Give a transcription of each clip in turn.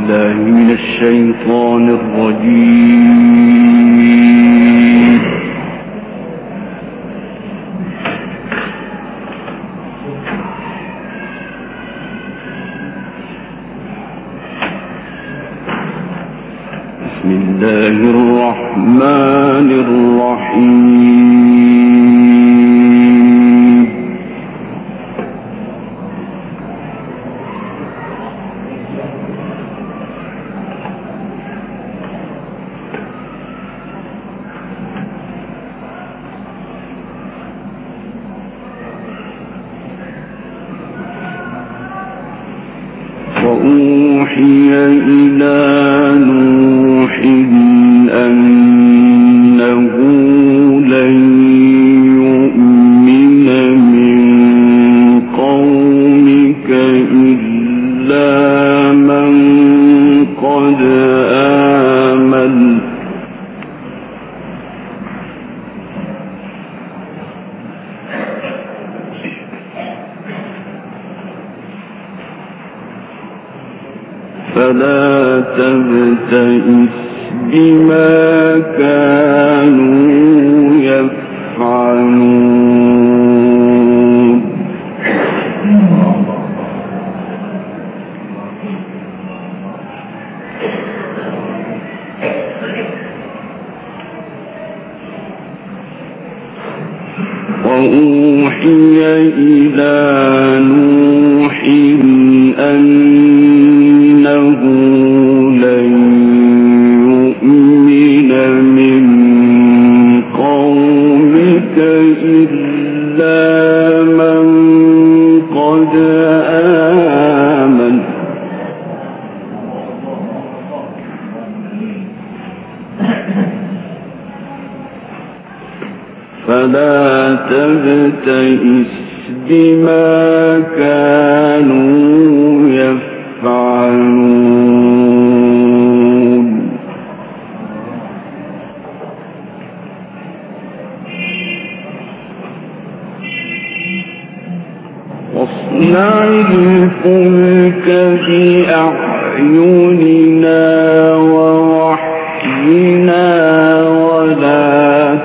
بالله من الشيطان الرجيم. بسم الله الرحمن الرحيم. وأوحي إلى نوح أنه لن يؤمن من قومك إلا من قد آمن فلا تبتئس بما كانوا يفعلون. وأوحي إلى نوح أنه لن يؤمن من قومك إلا من قد آمن فلا تبتئس بما كانوا يفعلون. واصنع الفلك بأعيننا ووحينا ولا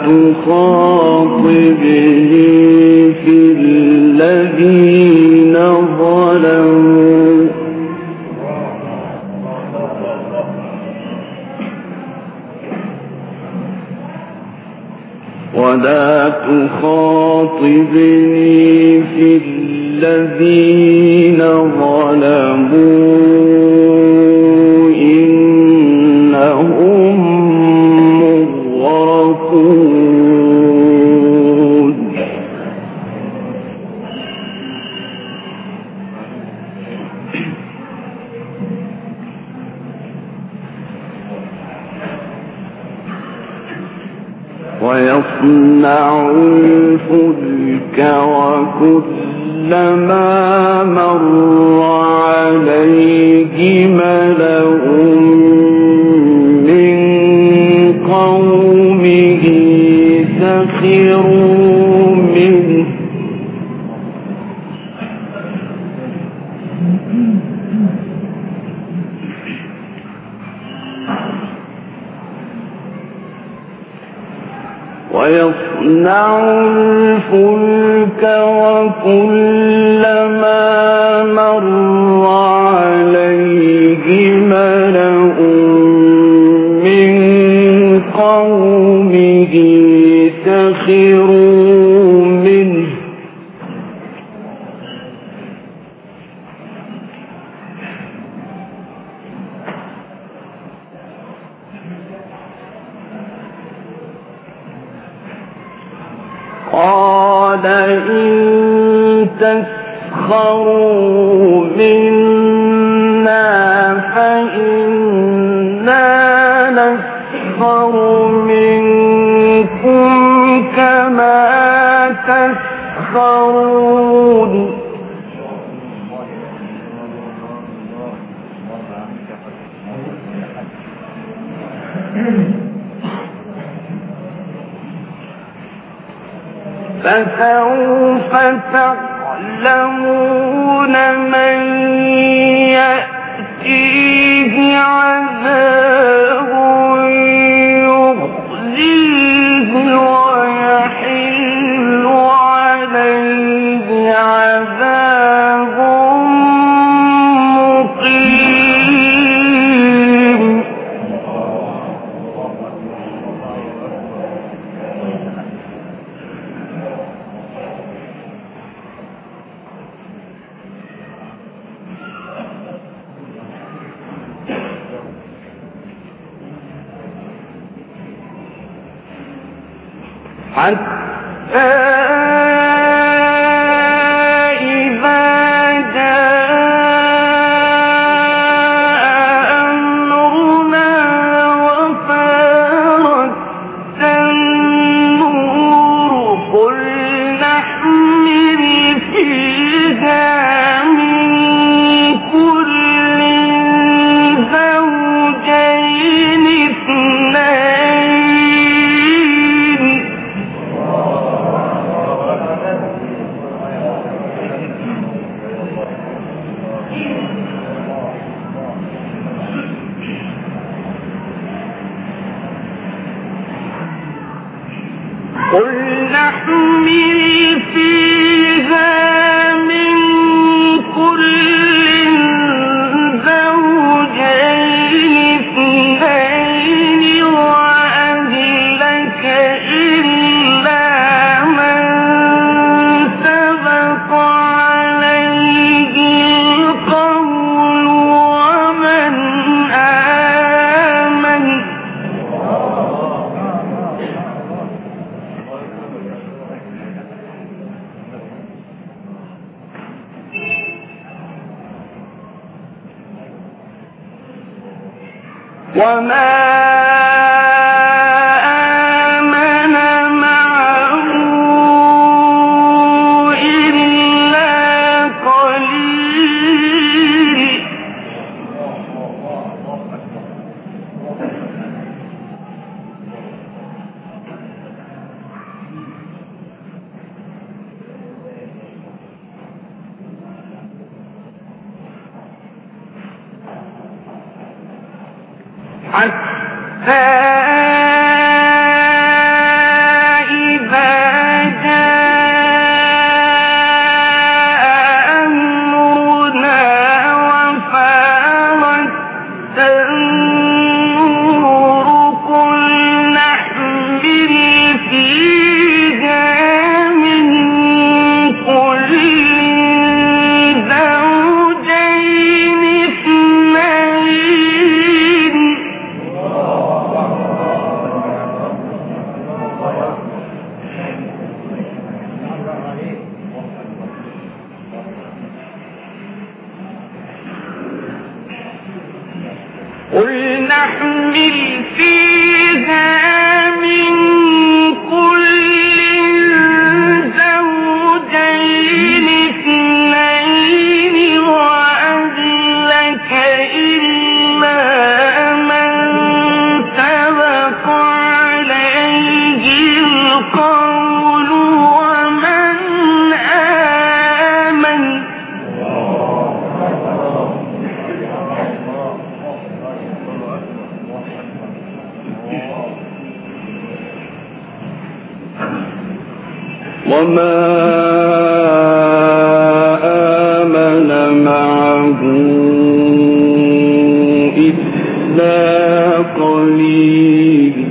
تخاطبني في الذين ظلموا الذين ظلموا إنهم مغرقون. ويصنع الفلك وكلما مر عليه ملأ من قومه سخروا منه ويصنع الفلك وكلما مر عليه ملأ من قومه سخروا منه قال إن تسخروا منا فإنا نسخر منكم كما تسخرون. فسوف تعلمون من يأتيه حتى إذا جاء أمرنا وفارت النور قل نحمل فيها من كل زوجين اثنين قل نحمل فيها من كل زوجين اثنين وأهلك إلا من سبق عليه القول ومن آمن وما آمن معه إلا قليل حتى إذا جاء أمرنا وفارت النور قل نحمل فيها من كل زوجين اثنين قل نحمل فيها من كل زوجين اثنين وأهلك إلا من سبق عليه القول ومن آمن وما آمن معه إلا قليل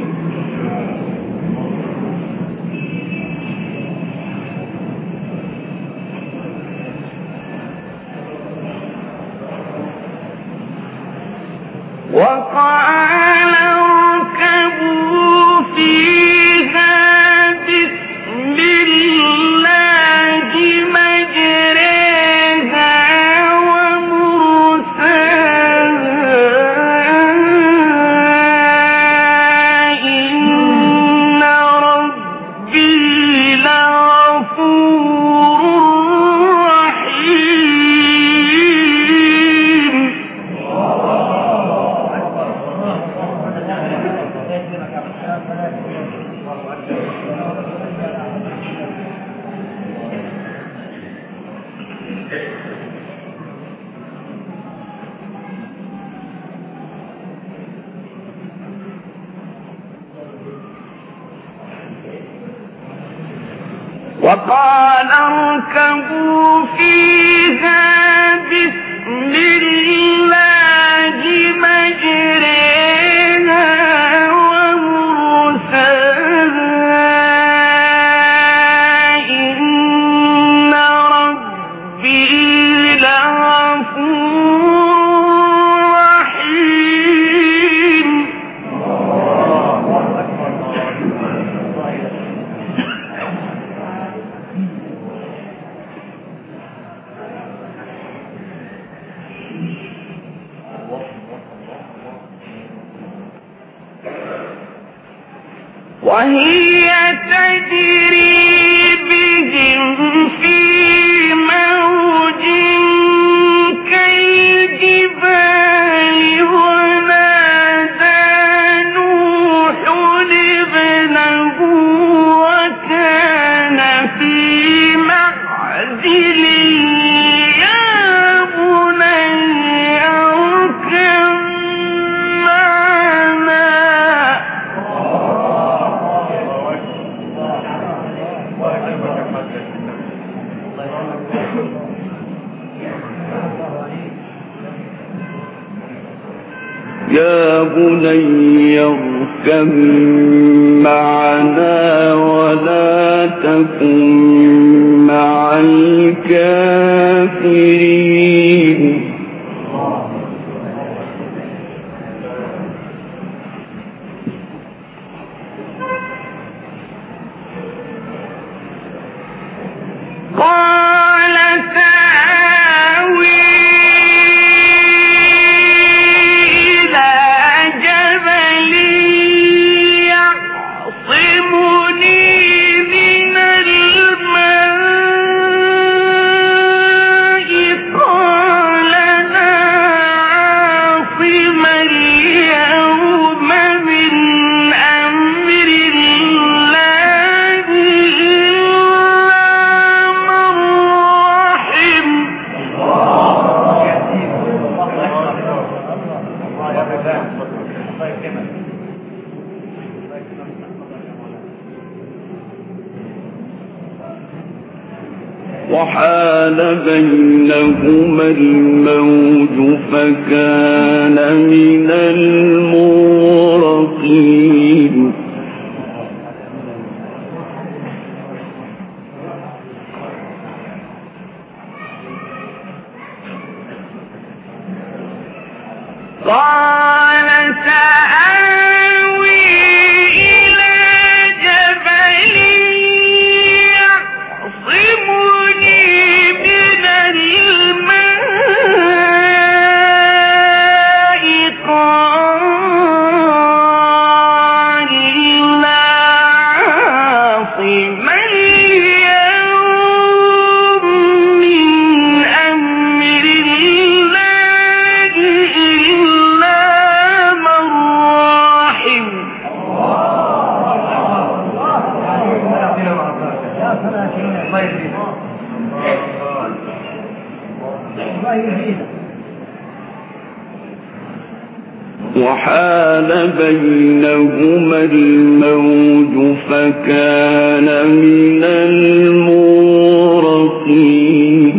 وقال اركبوا فيها بسم الله مجريها ومرساها إن ربي لغفور رحيم وقال اركبوا فيها بسم الله مجريها ومرساها إن ربي لغفور رحيم وهي تجري بهم في موج كالجبال ونادى نوح ابنه وكان في معزل يا بني اركب معنا يا بني اركب معنا ولا تكن مع الكافرين قال سآوي إلى جبل يعصمني من الماء قال لا عاصم اليوم من أمر الله وحال بينهما الموج فكان من المغرقين قال سآوي إلى جبل يعصمني من الماء قال لا عاصم اليوم من أمر الله إلا من رحم وحال بينهما الموج فكان من المغرقين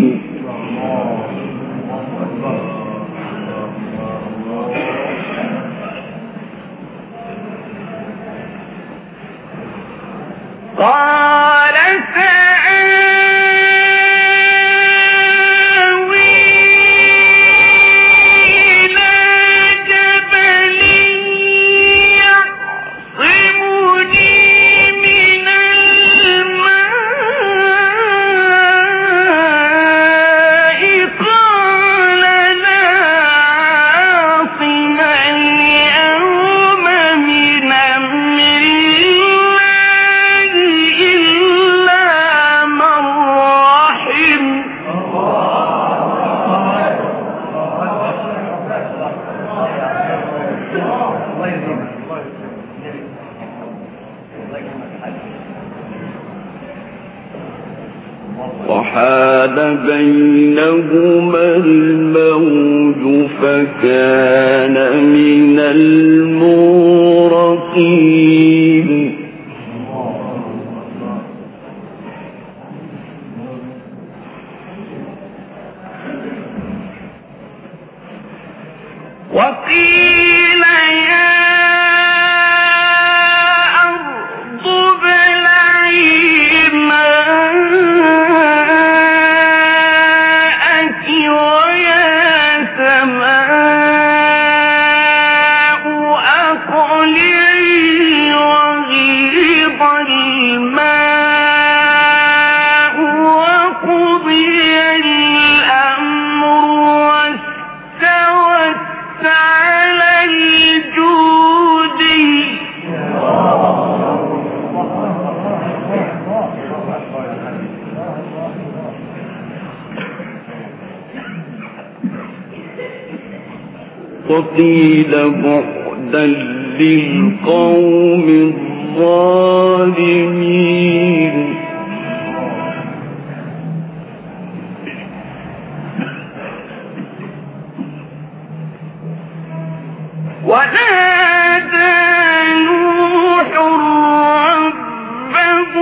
قال سآوي إلى جبل يعصمني من الماء قال لا عاصم اليوم من أمر الله إلا من رحم وحال بينهما الموج فكان من المغرقين وقيل يا أرض ابلعي ماءك ويا سماء أقلعي وغيض الماء وقضي الأمر واستوت على الجود وقيل بعدا للقوم الظالمين ونادى نوح ربه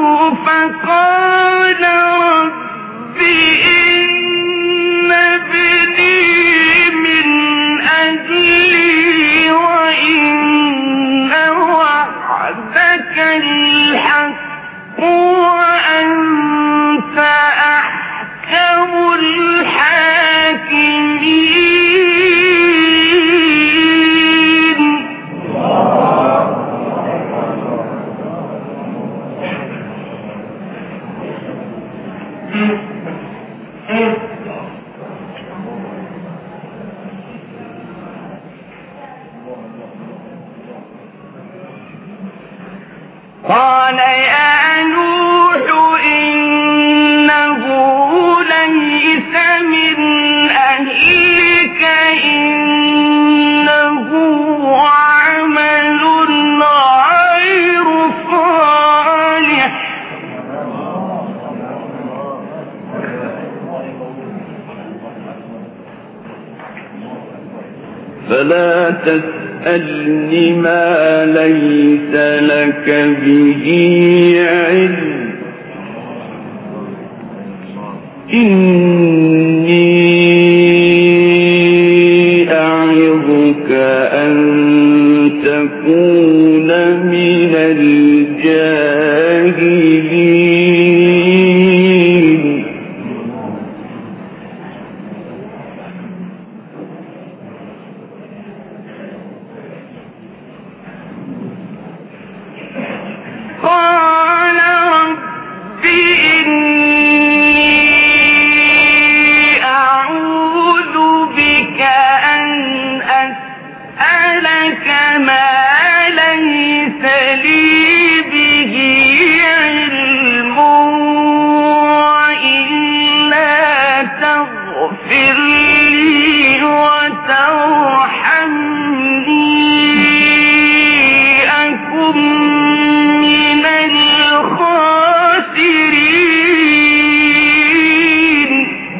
فقال رب إن ابني من أجلي وإن وعدك الحق وأنت أحكم الحاكمين قال يا نوح إنه ليس من أهلك إنه عمل غير صالح فلا تسألني ما ليس لك به علم إني أعظك أن تكون من الجاهلين قال رب إني أعوذ بك أن أسألك ما ليس لي به علم وإلا تغفر لي وترحمني أكن من الخاسرين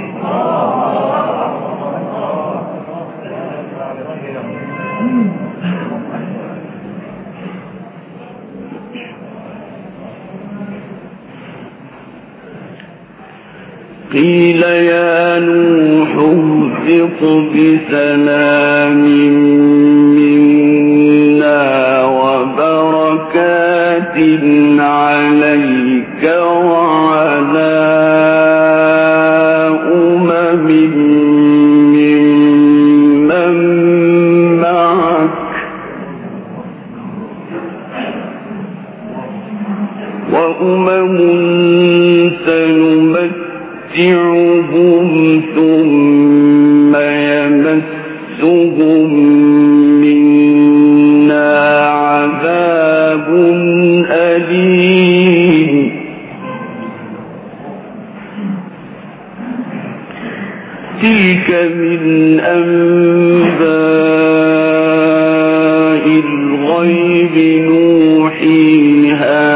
قيل يا نوح اهبط بسلام منا وبركات عليك وعلى أمم ممن معك وأمم سنمتعهم ثم يمسهم منا عذاب أليم تلك من أنباء الغيب نوحيها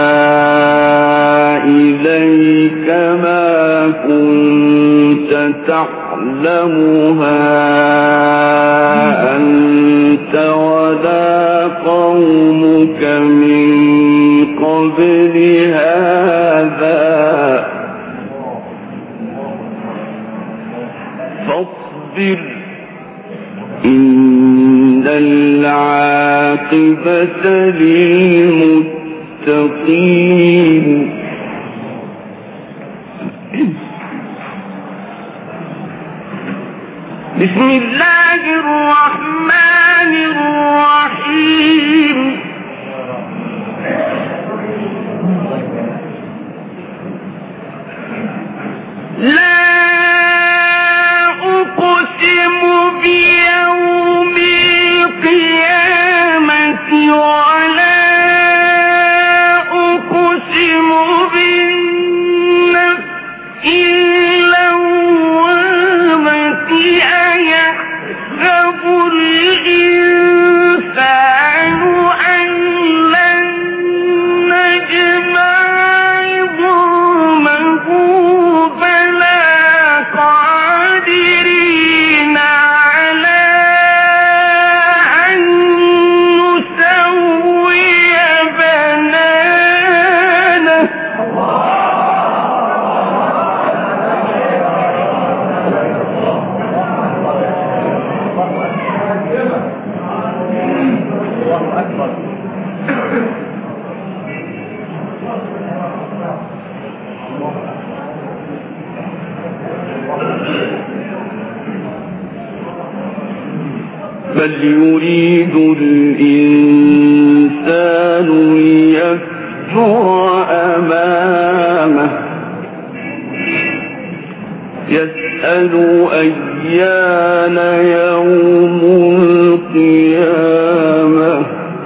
إليك ما كنت تعلمها أنت ولا قومك من قبل هذا فاصبر إن العاقبة للمتقين بسم الله الرحمن الرحيم لا أقسم بيوم القيامة ولا أقسم بالنفس اللوامة أيحسب بل يريد الإنسان ليفجر أمامه يسأل أيان يوم القيامة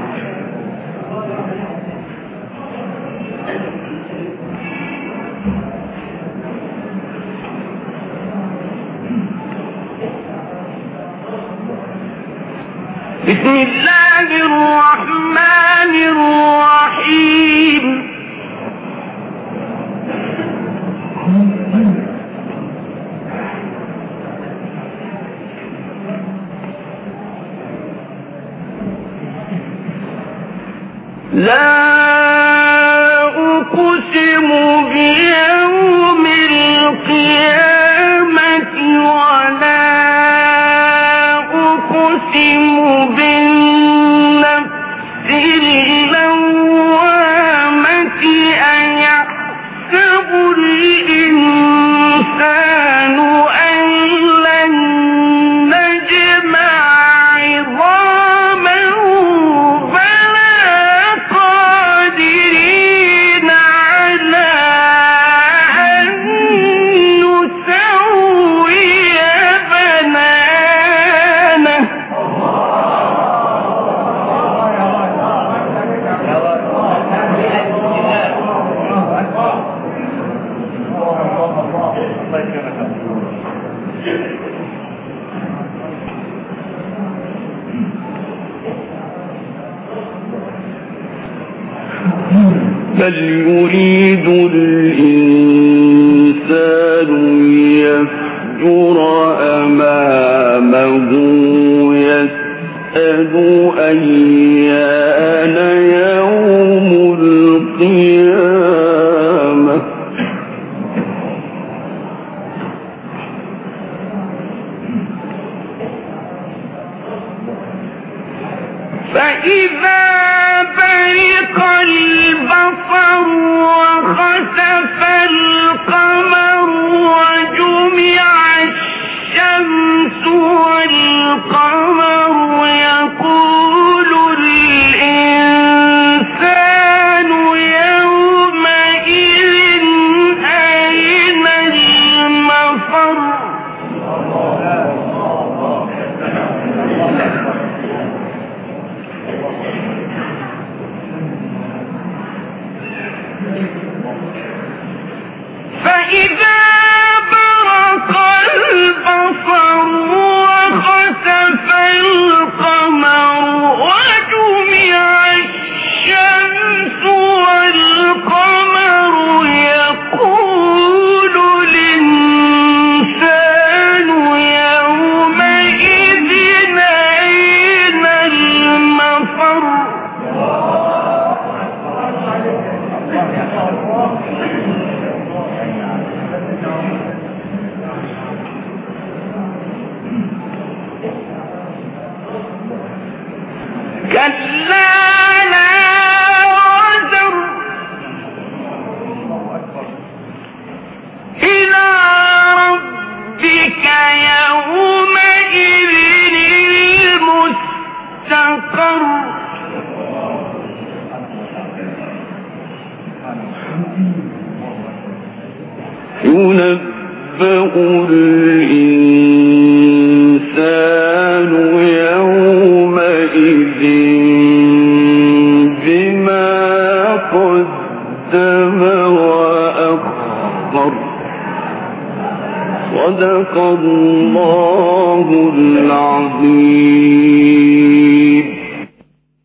بسم الله الرحمن الرحيم لا أقسم بيوم القيامة ولا أقسم بالنفس اللوامة أيحسب الإنسان أن لن نجمع عظامه بلى قادرين على أن نسوي بنانه بل يريد الإنسان ليفجر أمامه يسأل أيان يوم القيامة فإذا برق البصر وخسف القمر وجمع الشمس والقمر يقول الإنسان يومئذ أين المفر فإذا برق البصر وخسف القمر وجمع الشمس والقمر يقول الإنسان يومئذ أين المفر كلا لا وزر إلى ربك يومئذ المستقر ينبأ الإنسان يومئذ بما قدم وأخر صدق الله العظيم